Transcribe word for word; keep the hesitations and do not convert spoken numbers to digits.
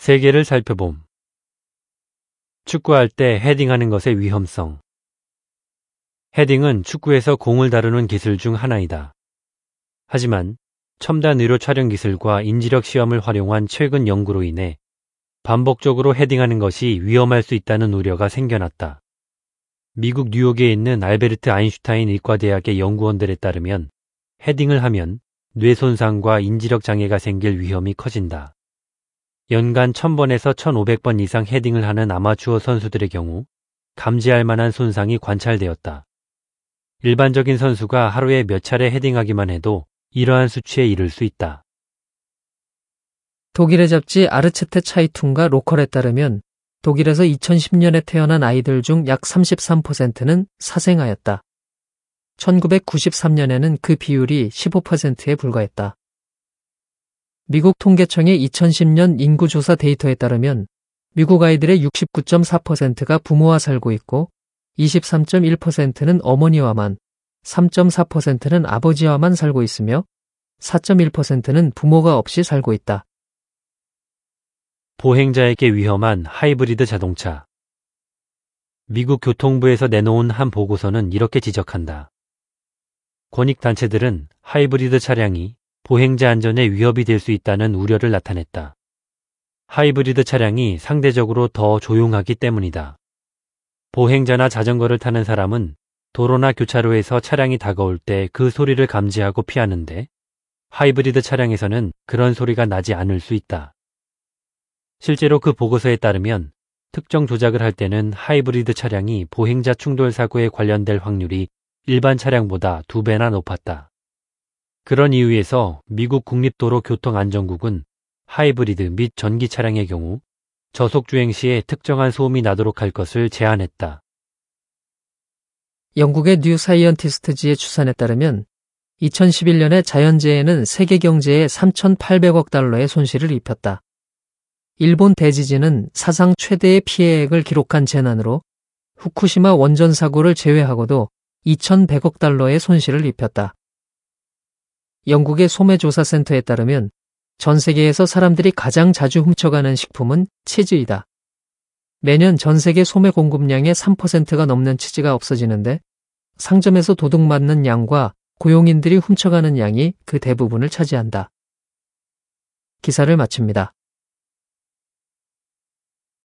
세계를 살펴봄. 축구할 때 헤딩하는 것의 위험성. 헤딩은 축구에서 공을 다루는 기술 중 하나이다. 하지만 첨단 의료 촬영 기술과 인지력 시험을 활용한 최근 연구로 인해 반복적으로 헤딩하는 것이 위험할 수 있다는 우려가 생겨났다. 미국 뉴욕에 있는 알베르트 아인슈타인 의과대학의 연구원들에 따르면 헤딩을 하면 뇌 손상과 인지력 장애가 생길 위험이 커진다. 연간 천 번에서 천오백 번 이상 헤딩을 하는 아마추어 선수들의 경우 감지할 만한 손상이 관찰되었다. 일반적인 선수가 하루에 몇 차례 헤딩하기만 해도 이러한 수치에 이를 수 있다. 독일의 잡지 아르체테 차이퉁과 로컬에 따르면 독일에서 이천십 년에 태어난 아이들 중 약 삼십삼 퍼센트는 사생아였다. 천구백구십삼 년에는 그 비율이 십오 퍼센트에 불과했다. 미국 통계청의 이천십 년 인구조사 데이터에 따르면 미국 아이들의 육십구 점 사 퍼센트가 부모와 살고 있고 이십삼 점 일 퍼센트는 어머니와만, 삼 점 사 퍼센트는 아버지와만 살고 있으며 사 점 일 퍼센트는 부모가 없이 살고 있다. 보행자에게 위험한 하이브리드 자동차. 미국 교통부에서 내놓은 한 보고서는 이렇게 지적한다. 권익단체들은 하이브리드 차량이 보행자 안전에 위협이 될 수 있다는 우려를 나타냈다. 하이브리드 차량이 상대적으로 더 조용하기 때문이다. 보행자나 자전거를 타는 사람은 도로나 교차로에서 차량이 다가올 때 그 소리를 감지하고 피하는데 하이브리드 차량에서는 그런 소리가 나지 않을 수 있다. 실제로 그 보고서에 따르면 특정 조작을 할 때는 하이브리드 차량이 보행자 충돌 사고에 관련될 확률이 일반 차량보다 두 배나 높았다. 그런 이유에서 미국 국립도로교통안전국은 하이브리드 및 전기 차량의 경우 저속 주행 시에 특정한 소음이 나도록 할 것을 제한했다. 영국의 뉴 사이언티스트지의 추산에 따르면 이천십일 년에 자연재해는 세계 경제에 삼천팔백억 달러의 손실을 입혔다. 일본 대지진은 사상 최대의 피해액을 기록한 재난으로 후쿠시마 원전 사고를 제외하고도 이천백억 달러의 손실을 입혔다. 영국의 소매조사센터에 따르면 전 세계에서 사람들이 가장 자주 훔쳐가는 식품은 치즈이다. 매년 전 세계 소매 공급량의 삼 퍼센트가 넘는 치즈가 없어지는데 상점에서 도둑맞는 양과 고용인들이 훔쳐가는 양이 그 대부분을 차지한다. 기사를 마칩니다.